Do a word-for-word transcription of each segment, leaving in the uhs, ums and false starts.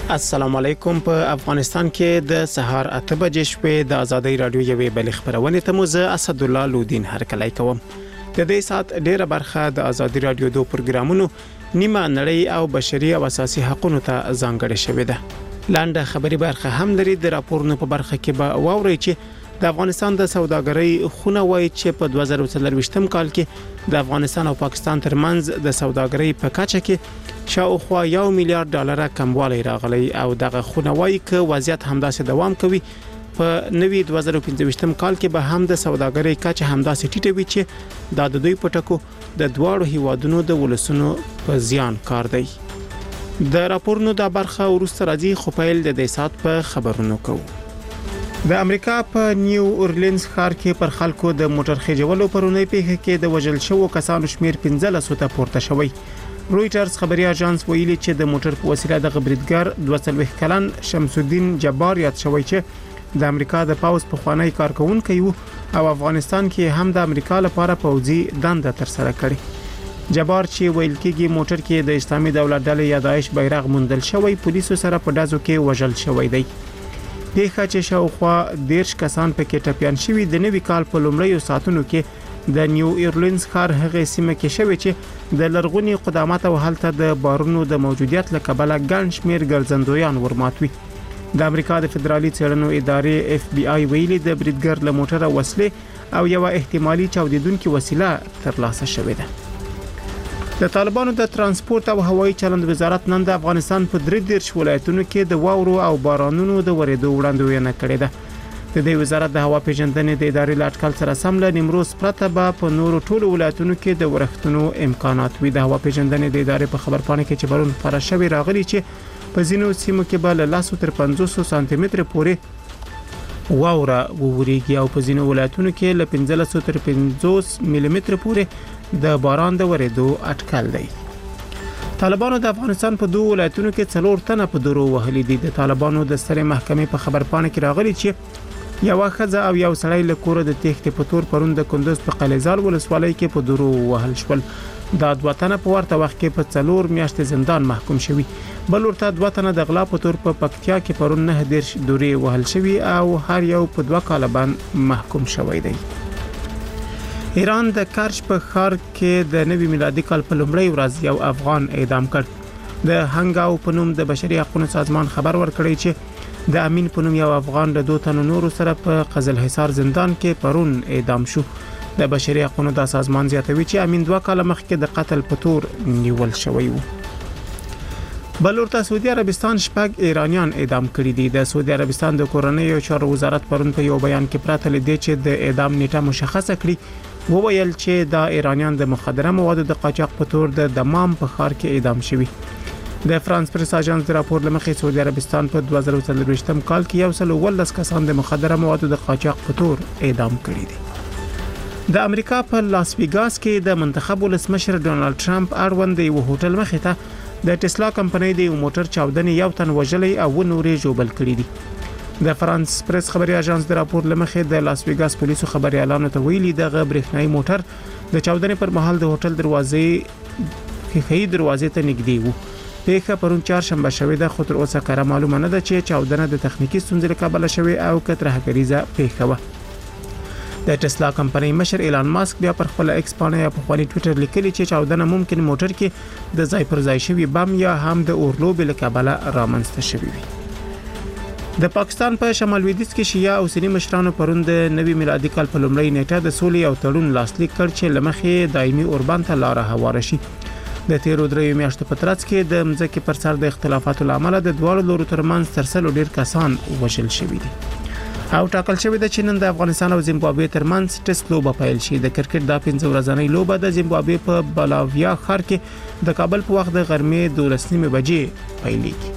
السلام علیکم. په افغانستان کې د سهار اته بجې شپې د ازادي رادیو یوې بل خبرونه ته موزه اسد الله لودین هرکلی کوم. د دې سات ډیره برخه د ازادي رادیو دوه پروګرامونو نیمه نړۍ او بشري او اساسي حقوقو ته ځانګړې شوې ده. لاندې خبري برخه هم لري. د راپورونو په برخه کې به واوري چې د افغانستان د سوداګرۍ خونه وایي چې په دوه زره څلرويشتم کال کې د افغانستان او پاکستان ترمنځ د سوداګرۍ په کچه کې شاوخوا یو میلیارډ ډالر کموالی راغلی او دغه خونه وایي چې وضعیت همداسې دوام کوي. په نوي دوه زره پنځه کال کې به هم د سوداګرۍ کچه همداسې ټیټه وي چې د دوی په ټکو د دواړو هیوادونو د ولسونو په زیان کار دی. د راپورونو د برخه ورسته راځي خو پیل د دې سات په خبرونو کوو. د امریکا په نیو اورلینز ښار کې پر خلکو د موټر خېجولو پرونی پیښه کې د وژل شوو کسانو شمیر پنځه لس ته پورته شوی. رويټرز خبري اژانس ویلي چې د موټر په وسیله د خبرګر دوه څلوېښت کلن شمس الدین جبار یاد شوی چې د امریکا د پاوز په خوانی کارکونکو او افغانستان کې هم د امریکا لپاره پوځي دنده تر سره کړې. جبار چې ویل کېږي موټر کې د اسلامي دولت ډلې یا داعش بیرغ موندل شوی پولیسو سره په دازو کې وژل شوی دی. دغه چې شاوخوا دیرش کسان په کې ټپيان شوي د نوي کال په لومړیو ساعتونو کې د نیو اورلینز ښار هغه سیمه کې شوی چې د لرغونی قدامت او هلته د بارونو د موجودیت له کبله ګڼ شمیر ګرځندویان ورماتوي. د امریکا د فدرالي څېړنو ادارې اف بي آی ویلي د بریدګر له موټره وسلې او یو احتمالي چاودیدونکو وسیله ترلاسه شوې ده. د طالبانو د ترانسپورت او هوایي چلند وزارت نن د افغانستان په درې دیرش ولایتونو کې د واورو او بارانونو د ورېدو وړاندوینه کړې ده. د دې وزارت د هوا پیژندنې د ادارې لاټکل سره سم له نیمروز پرته به په نورو ټولو ولایتونو کې د ورښتونو امکانات وي. د هوا پیژندنې د ادارې په خبرپاڼه کې چې برون خبره شوې راغلي چې په ځینو سیمو کې به له لس تر پنځوس سانتي متر پورې واوره ووريږي او په ځینو ولایتونو کې له پنځلس تر پنځوس ملي متر پورې د باران د ورېدو اټکل دی. طالبانو د افغانستان په دوه ولایتونو کې څلور تنه په درو وهلي دي. د طالبانو د سترې محکمې په خبرپاڼه کې راغلي چې یو ښځه او یو سړی له کوره د تېښتې په تور پرون د کندوز په قلیزال ولسوالۍ کې په درو وهل شول. دا دوه تنه په ورته وخت کې په څلور میاشتې زندان محکوم شوي. بل ورته دوه تنه د غلا په تور په پکتیا کې پرون نه دیرش دورې وهل شوي او هر یو په دوه کاله باندې محکوم شوی دی. ایران د کرچ په ښار کې د نوي میلادي کال په لومړۍ ورځ یو افغان اعدام کړ. د هنګاو په نوم د بشري حقوقو سازمان خبر ورکړی چې د امین په نوم یو افغان د دوه تنو نورو سره په قزل حصار زندان کې پرون اعدام شو. د بشري حقوقو د سازمان زیاتوي چې امین دوه کاله مخکې د قتل په تور نیول شوی و. بل ورته سعودي عربستان شپږ ایرانیان اعدام کړي دي. د سعودي عربستان د کورنیو چارو وزارت پرون په یو بیان کې پراته لیدي چې د اعدام نیټه مشخصه کړي. وویل چې دا ایرانیان د مخدره موادو د قاچاق په تور د دمام په ښار کې اعدام شوي. د فرانس پریس اژانس د راپور لمخې سعودي عربستان په دوه زره څلرويشتم کال کې یو سل ولس کسان د مخدره موادو د قاچاق په تور اعدام کړي دي. د امریکا په لاس ویګاس کې د منتخب ولسمشر ډونالد ټرمپ اړوند یو هوټل مخې ته د ټسلا کمپنۍ د موټر چاودنې یو تن وژلې او نورې جوبل کړي دي. د فرانس پریس خبري اژانس د راپور لمخې د لاس ویګاس پولیسو خبري اعلان ته ویلي د برېښنايي موټر د چاودنې پر مهال د هوټل دروازې خېخي دروازې ته نږدې وو. پیښه پرون چهارشنبه شوې ده خو تر اوسه کاره معلومه نه ده چې چاودنه د تخنیکی ستونزې له کبله شوې او که ترهګریزه پیښه وه. د ټسلا کمپنۍ مشر ایلان ماسک بیا پر خپل ایکس پاڼه یا په خپل ټوئیټر لیکلي چې چاودنه ممکن موټر کې د ځای پر ځای شوی بم یا هم د اورلوب له کبله رامنځته شوی وي. د پاکستان په شمال لویدیځ کې شیعه او سنی مشرانو پرون د نوي میلادي کال په لومړۍ نیټه د سولې او تړون لاسلیک کړ چې لمخې دایمي اوربان ته لار هواره شي. د تیرو درې میاشتو په ترڅ کې د مځکې پر سر د اختلافاتو لامل د دواړو لورو ترمنځ ترسلو ډیر کسان وژل شوي دي. او ټاکل شوی د چین د افغانستان او زیمبابوې ترمنځ ټیسټ لوبه پیل شي. د کرکټ د پنځه ورځنۍ لوبه د زیمبابوې په بلاویا ښار کې د کابل په وخت د غرمې دولس نیمې بجې پیلېږي.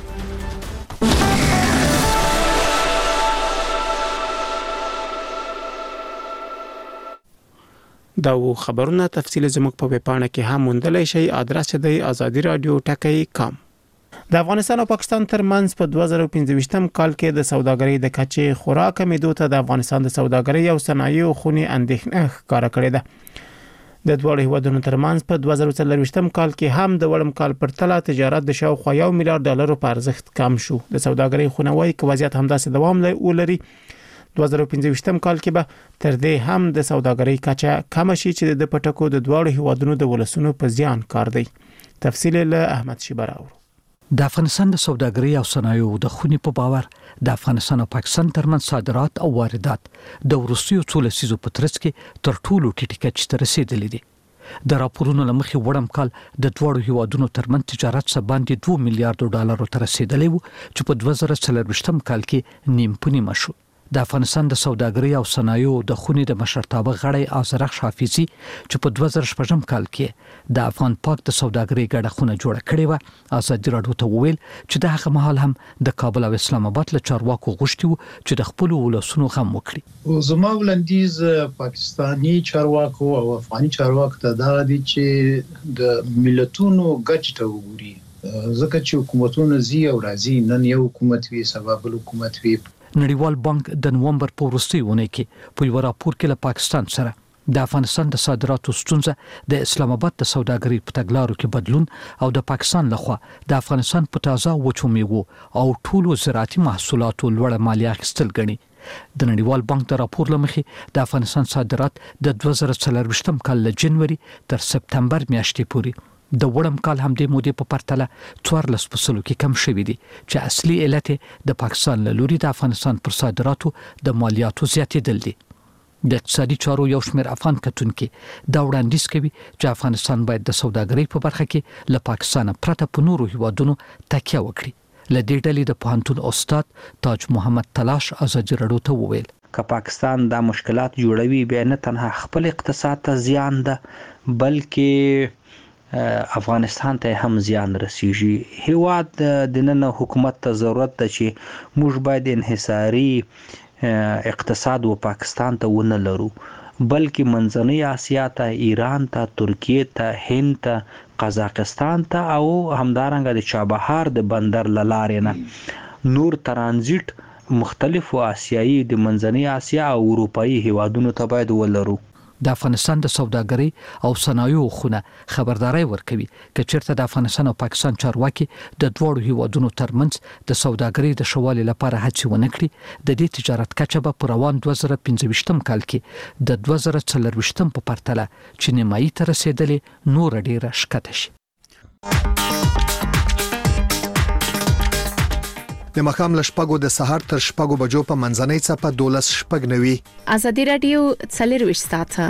دا و خبرونه تفصیل زموږ په ویبپاڼه کې هم موندلای شئ. ادرس دی ازادي رادیو ټکی کام. د افغانستان او پاکستان ترمنځ په دوه زره پنځه کال کې د سوداګرۍ د کچې خورا کمیدو ته د افغانستان د سوداګرۍ او صنایعو خونې اندېښنه ښکاره کړې ده. د دواړو هیوادونو ترمنځ په دوه زره څلرویشتم کال کې هم د وړم کال پر تله تجارت د شاوخوا یو میلیارډ ډالرو په ارزښت کم شو. د سوداګرۍ خونوي کې وضعیت همداسې دوام ولري. دوه زره پنځه کال کې به تر دې هم د سوداګرۍ کچه کم شي چې د پټکو د دواړو هیوادونو د ولسونو په زیان کار دی. تفصیل له احمد شیبراو. د افغانستان د سوداګرۍ او صنایعو د خونې په باور د افغانستان او پاکستان ترمنځ صادرات او واردات د وروستیو څو لسیزو په ترڅ کې تر ټولو ټیټه کچې ته رسیدلي دي. د راپورونو له مخې وړم کال د دوړو هیوادونو ترمنځ تجارت څخه باندې دوه میلیارډ ډالرو ته رسیدلی وو چې په دوه زره څلرویشتم کال کې نیم په نیمه شو. د افغانستان د سوداګرۍ او صنایعو د خونې د مشرتابه غړی آزرخ حافظي چې په دوه زره شپږم کال کې د افغان پاک د سوداګرۍ ګډه خونه جوړه کړې و، ازادي راډیو ته وویل چې د هغه مهال هم د کابل او اسلام آباد له چارواکو غوښتي وو چې د خپل ولسونو غم وکړي. زما ولندیز پاکستانی چارواکو او افغاني چارواکو ته دا دي چې د ملتونو ګټ ته وګوري، ځکه چې حکومتونه زی او راځي، نن یو حکومت وي سبا بل حکومت وي. نړیوال بانک د نومبر په وروستۍ اونۍ کې په یو راپور کې له پاکستان سره د افغانستان د صادراتو ستونزه د اسلام آباد د سوداګرۍ په تګلارو کې بدلون او د پاکستان لخوا د افغانستان په تازه وچو میوو او ټولو زراعتي محصولاتو لوړه مالیه اخیستل ګڼي. د نړیوال بانک د راپور لمخې د افغانستان صادرات د دوه زره څلرویشتم کال له جنوري تر سپتمبر میاشتې پورې د وړم کال هم د مودې په پرتله څوارلس فیصد کې کم شوی دی چې اصلي علت د پاکستان له لوري د افغانستان پر صادراتو د مالیاتو زیاتېدل دي. د اقتصادي چارو یو شمېر افغان کتونکي دا وړاندیز کوي چې افغانستان باید د سوداګرۍ په برخه کې له پاکستان پرته په نورو هیوادونو تکیه وکړي. له دې ډلې د پوهنتون استاد تاج محمد تلاش ازادي راډیو ته وویل که پاکستان دا مشکلات جوړوي بیا نه تنها خپل اقتصاد ته زیان ده بلکې افغانستان ته هم زیان رسیږي. هیواد د نن حکومت ته ضرورت ده چې موږ باید انحصاري اقتصاد و پاکستان ته ونه لرو بلکې منځنۍ آسیا ته، ایران ته، ترکیه ته، هند ته، قزاقستان ته او همدارنګه د چابهار د بندر لارې نه نور ترانزیت مختلفو آسیایي د منځنۍ آسیا او اروپایي هیوادونو ته باید ولرو. د افغانستان د سوداګرۍ او صنایعو خونه خبرداري ورکوي چې چیرته د افغانستان او پاکستان چارواکي د دوړو هیوادونو ترمنځ د سوداګرۍ د شوالي لپاره هڅې ونه کړي، د دې تجارت کچه به په روان دوه زره پنځه کال کې د دوه زره څلرویشتم په پرتله چې نیمایي ته رسیدلې نور ډیره شکته شي. د مخام لشپګو د سحر تر شپګو بجو په منځنۍ څپه دولس شپګ نوي. ازادي راډیو څلرویشت ساعته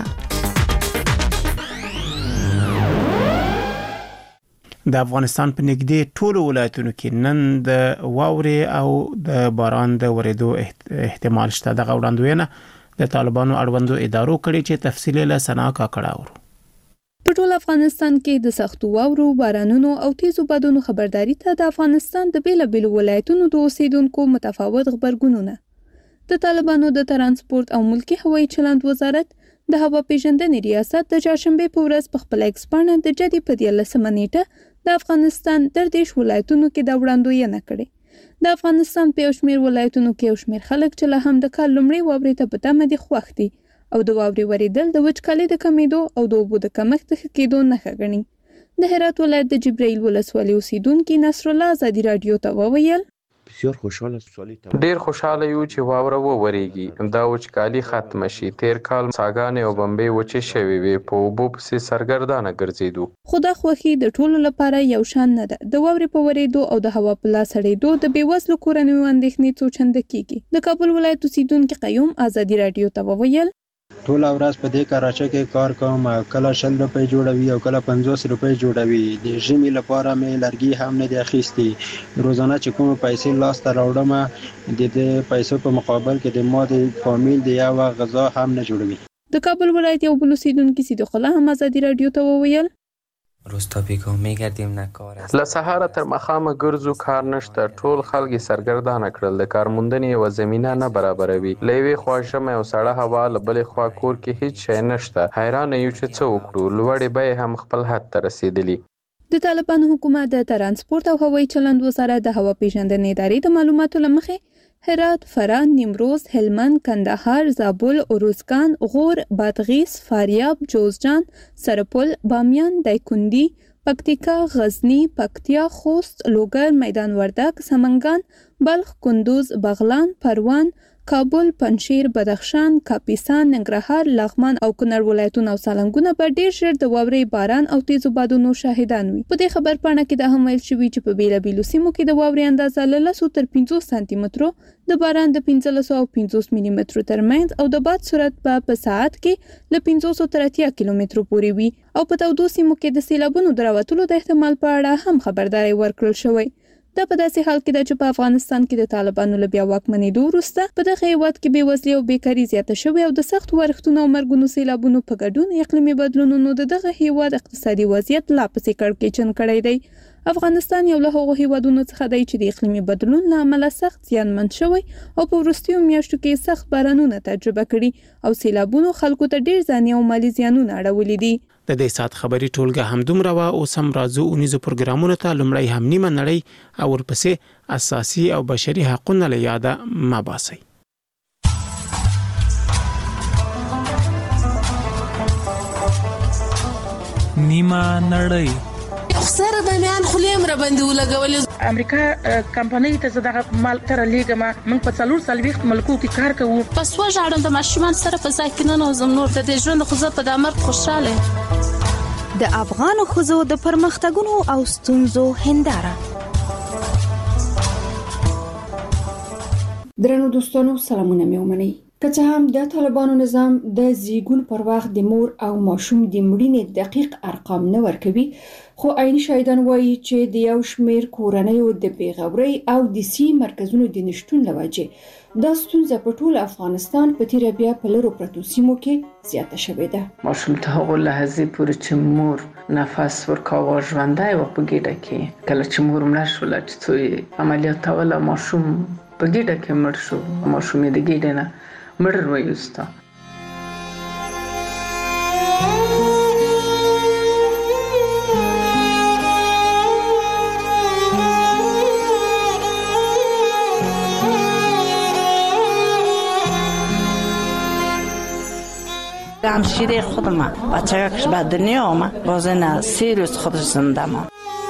د افغانستان په نږدې ټولو ولایتونو کې نن د واورې او د باران د ورېدو احتمال شته. د وړاندوینه د طالبانو اړوندو ادارو کړي چې تفصیل له سنا کاکړه ورو. په ټول افغانستان کې د سختو واورو، بارانونو او تیزو بادونو خبرداري ته د افغانستان د بیلابیلو ولایتونو د اوسیدونکو متفاوت غبرګونونه. د طالبانو د ترانسپورت او ملکی هوایي چلند وزارت د هوا پیژندنې ریاست د چهارشنبه په ورځ په خپل ایکس پاڼه د جدي په دیارلسمه نیټه د افغانستان در دیش ولایتونو کې د وړاندوینه کړې. د افغانستان په یو شمېر ولایتونو کې یو شمېر خلک چې له هم د کال لومړۍ واورې ته په تمه دي خوښ دي او د واورې ورېدل د وچکالۍ د کمیدو او د اوبو د کمښت د ښه کېدو نښه ګڼي. د هرات ولایت د جبرائیل ولسوالۍ اوسیدونکي نصر الله ازادي راډیو ته وویل ډیر خوشاله یو چې واوره وورېږي، دا وچکالي ختم شي. تیر کال څاګانې او بمبې وچې شوې وې، په اوبو پسې سرګردانه ګرځېدو. خو دا خوښي د ټولو لپاره یو شان نه ده. د واورې په ورېدو او د هوا په لاسړېدو د بېوزلو کورنیو اندېښنې څو چنده کېږي. د کابل ولایت اوسیدونکي قیوم ازادي راډیو ته وویل ټول ورځ په دې کراچۍ کې کار کوم، کله شل روپۍ جوړوي او کله پنځوس روپۍ جوړوي. د ژمي لپاره مې لرګي هم نه دي اخیستي. روزانه چې کوم پیسې لاس ته راوړم د دې پیسو په مقابل کې د ما د فامیل د یو غذا هم نه جوړوي. د کابل ولایت یو بل اوسیدونکي صدیق الله هم ازادي راډیو ته وویل روستاپی کو میگردیم نه کار است. له سهار تر مخامه ګرځو، کار نشته. ټول خلک سرګردانه کړل. د کارموندنې یو زمينه نه برابروي. لوي خواشمه او سړه هوا، له بلې خوا کور کې هیڅ شی نشته. حیران یو چې څه وکړو. لوړې به هم خپل حد ته رسیدلی. د طالبانو حکومت د ترانسپورت او هوایي چلند وزارت د هوا پیژندنې ادارې د معلوماتو لمخې هرات، فراه، نیمروز، هلمند، کندهار، زابل، اروزګان، غور، بادغیس، فاریاب، جوزجان، سرپل، بامیان، دایکنډي، پکتیکا، غزنی، پکتیا، خوست، لوګر، میدان وردګ، سمنګان، بلخ، کندوز، بغلان، پروان، کابل، پنجشیر، بدخشان، کاپیسا، ننګرهار، لغمان او کونړ ولایتونه او سالنګونه به ډیر ژر د واورې باران او تیزو بادونو شاهدان وي. په دې خبر پاڼه کې دا هم ویل شوي چې په بیلابیلو سیمو کې د واورې اندازه له لسو تر پنځوس سانتي مترو، د باران د پنځلسو او پنځوس ملي مترو ترمنځ او د باد سرعت به په ساعت کې له پنځوسو تر اتیا کیلومترو پورې وي. او په تودو سیمو کې د سیلابونو د راوتلو د احتمال په اړه هم خبرداري ورکړل شوې. دا په داسې حال کې ده چې په افغانستان کې د طالبانو له بیا واکمنېدو وروسته په دغه هیواد کې بېوزلي او بیکاري زیاته شوې او د سختو ورښتونو او مرګونو سیلابونو په ګډون اقلیمي بدلونونو د دغه هیواد اقتصادي وضعیت لا پسې کړکېچن کړی دی. افغانستان یو له هغو هیوادونو څخه دی چې د اقلیمي بدلون له امله سخت زیانمن شوی او په وروستیو میاشتو کې سخت بارانونه تجربه کړي او سیلابونو خلکو ته ډیر ځاني او مالي زیانونه اړولي دي. د دې سات خبري ټولګه همدومره وا او سم راځو اونیزو پروګرامونو ته لمړی هم نیمه نړۍ او ورپسې اساسي او بشري حقوقونه له یاده ما باسي. نیمه نړۍ سره د میان خلیم را باندې ولګولې. امریکا کمپنۍ ته زده مال تر لیګما موږ په څلور سال وخت ملکو کې کار کوو. پس وژاړم د ماشومان سره په ځای کې نه نوزم نور د دې ژوند خو زه په دامر خوشاله. د افغان خزو د پرمختګونو او ستونزو هنداره. درنو دوستانو سلامونه مې ومنئ. که څه هم د طالبانو نظام د زیږون پر وخت د مور او ماشوم د مړینې دقیق ارقام نه ورکوي، خو عیني شاهدان وایي چې د یو شمېر کورنیو د بېغورۍ او د سی مرکزونو د نشتون له وجې دا ستونزه په ټول افغانستان په تیره بیا په لرو پرتو سیمو کې زیاته شوې ده. ماشوم ته هغه لحظې پورې چې مور نفس ورکاوه ژوندی و په ګېډه کې، کله چې مور مړه شوله چې څو عملیاتوله ماشوم په ګېډه کې مړ شو، ماشوم یې د ګېډې نه مړ وایسته. همشیره خودم بچه کش به دنیا آمد بازه نه سی روز خودش زنده ما.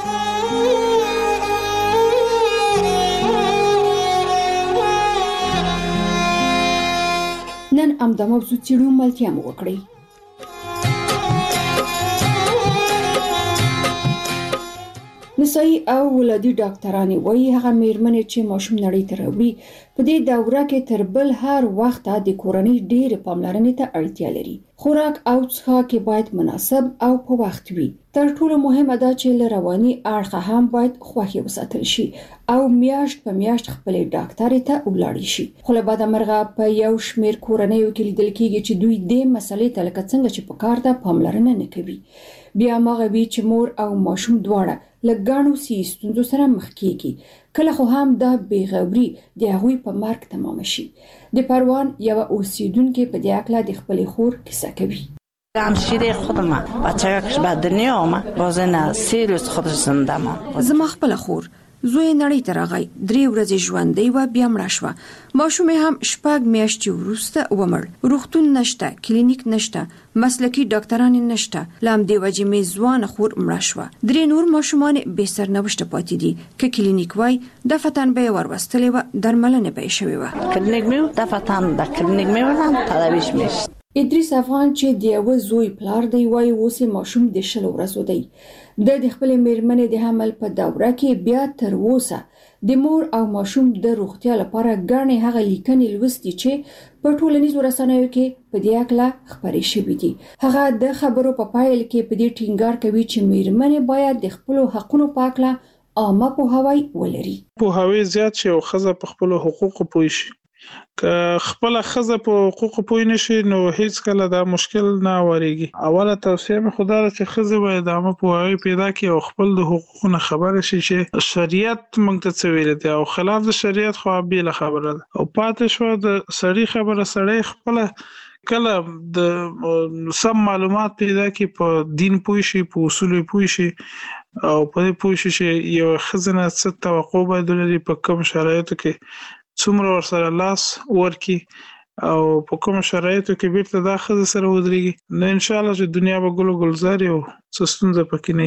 نن ام د موضوع چیرو ملتیا مو وکړي. نسایي او ولادي ډاکټرانې وایي هغه میرمنې چې ماشوم نړۍ ته راوړي په دې دوره کې تر بل هر وخت د کورنۍ ډېرې پاملرنې ته اړتیا لري. خوراک او څښاک باید مناسب او په وخت وي. تر ټولو مهمه ده چې له رواني اړخه هم باید خوښي وساتل شي او میاشت په میاشت خپلې ډاکټرې ته ولاړ شي. خو له بده مرغه په یو شمېر کورنیو کې لیدل کېږي چې دوی دې مسلې ته لکه څنګه چې په کار ده پاملرنه نه کوي. بیا مغه وی چې مور او ماشوم دواړه لګانو سي ستونزو سره مخ کیږي. کله خو هم دا بیغوري د هغوی په مرګ تمام شي. د پروان یو اوسیدونکو په دې اړه د خپل خور کیسه کوي. همشیره خودم بچه کش به دنیا آمد بازه نه سی روز خودش زنده ما. زما خپل خور زوی نړۍ ته راغی، درې ورځې ژوندۍ و بیا مړه شوه. ماشوم هم شپږ میاشتې وروسته ومړ. روغتون نشته، کلینیک نشته، مسلکي ډاکټران نشته. لام دی وجې مې ځوان خور مړه شوه. درې نور ماشومان به سرنوشت پاتې دي. که کلینیک وای د فتن به وروستلې و درملنه به شوی و. کلینیک مې د فتن د کلینیک مې ولان تداویش میشت. ادریس افغان چې د یو زوی پلار دی وای اوس ماشوم د شل ورځو دی. د خپل میرمنې د حمل په دوره کې بیا تر اوسه د مور او ماشوم د روغتیا لپاره ګڼې هغه لیکنې لوستي چې په ټولنیزو رسنیو کې په دې اړه خبرې شوې دي. هغه د خبرو په پایل کې په دې ټینګار کوي چې میرمنې باید د خپل حقونو په اړه عامه پوهاوی ولري. پوهاوی زیات شي او ښځه په خپل حقوقو پوه شي. که خپل ښځه په حقوقو پوه نشي نو هیڅ کله دا مشکل نه وريږي. اوله توصیه مې خدای ته چې ښځه باید عامه پوهاوی پیدا کړي او خپل د حقوقو نه خبره شي چې شریعت موږ ته څه ویل دي او خلاف د شریعت خو بیل خبره ده. او پاتې شو د سړی خبره سړی خپل کله د سم معلومات پیدا کړي، په دین پوه شي، په اصول پوه شي او په دې پوه شي چې یو ښځه نه څه توقع باید لري، په کوم شرایطو کې څومره ورسره لاس ورکی او په کوم شرایطو کې بیرته دا خزه سره ودرېږي نو ان شاء الله چې دنیا به ګل ګلزار او څه ستونزه پکې نه